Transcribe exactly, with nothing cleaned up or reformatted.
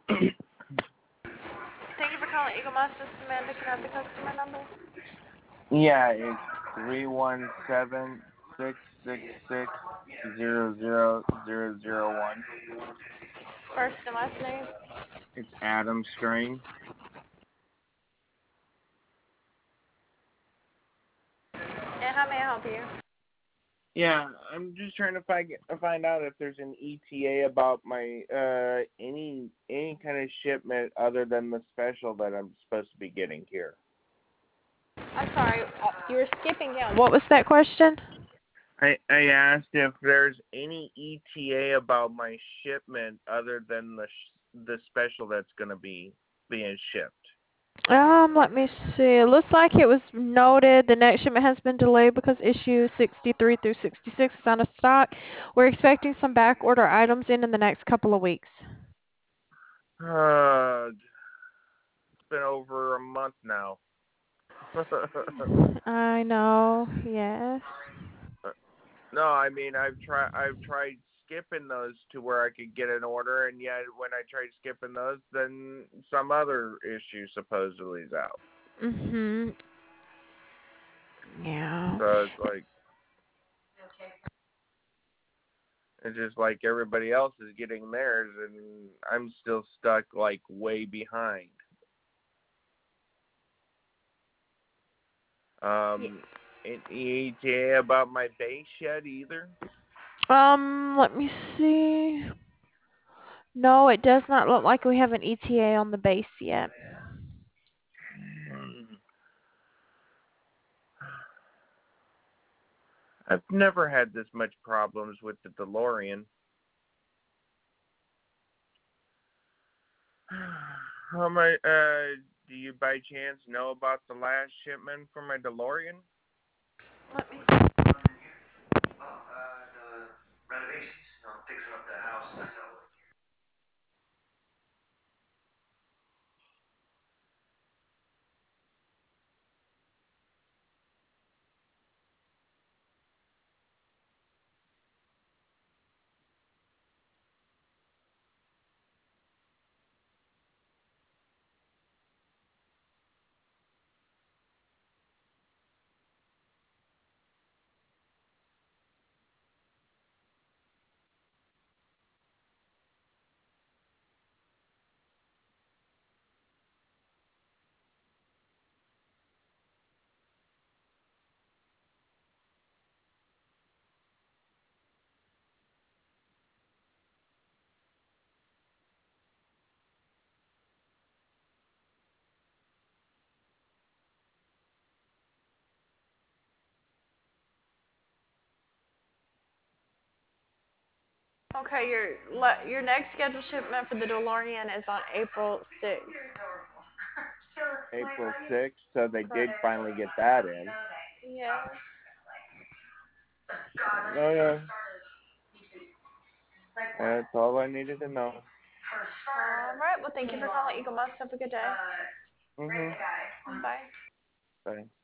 Thank you for calling Eagle Master. This is Amanda. Can I have the customer number? Yeah, it's three one seven six six six zero zero zero zero one. First and last name. It's Adam Strain. And how may I help you? Yeah, I'm just trying to find find out if there's an E T A about my uh any any kind of shipment other than the special that I'm supposed to be getting here. I'm sorry, uh, you were skipping down. What was that question? I I asked if there's any E T A about my shipment other than the sh- the special that's going to be being shipped. Um, let me see. It looks like it was noted the next shipment has been delayed because issue sixty-three through sixty-six is out of stock. We're expecting some back order items in in the next couple of weeks. Uh, it's been over a month now. I know, yes. No, I mean I've tried I've tried skipping those to where I could get an order, and yet when I tried skipping those, then some other issue supposedly is out. Mhm. Yeah. So it's like it's just like everybody else is getting theirs, and I'm still stuck like way behind. Um, any E T A about my base yet either? Um, let me see. No, it does not look like we have an E T A on the base yet. Hmm. I've never had this much problems with the DeLorean. How my uh do you by chance know about the last shipment for my DeLorean? Let me see. Oh, uh, the renovations, you know, fixing up the house. So, Okay, your le- your next scheduled shipment for the DeLorean is on April sixth. you're adorable. So, my April buddy, sixth, so they did Correct. finally get that in. Yes. God, let's Oh get yeah, started. Like what? that's all I needed to know. For All starters, right. Well, thank you for calling Eagle Must. Have a good day. uh, raise Mhm. the guy. Bye. Bye.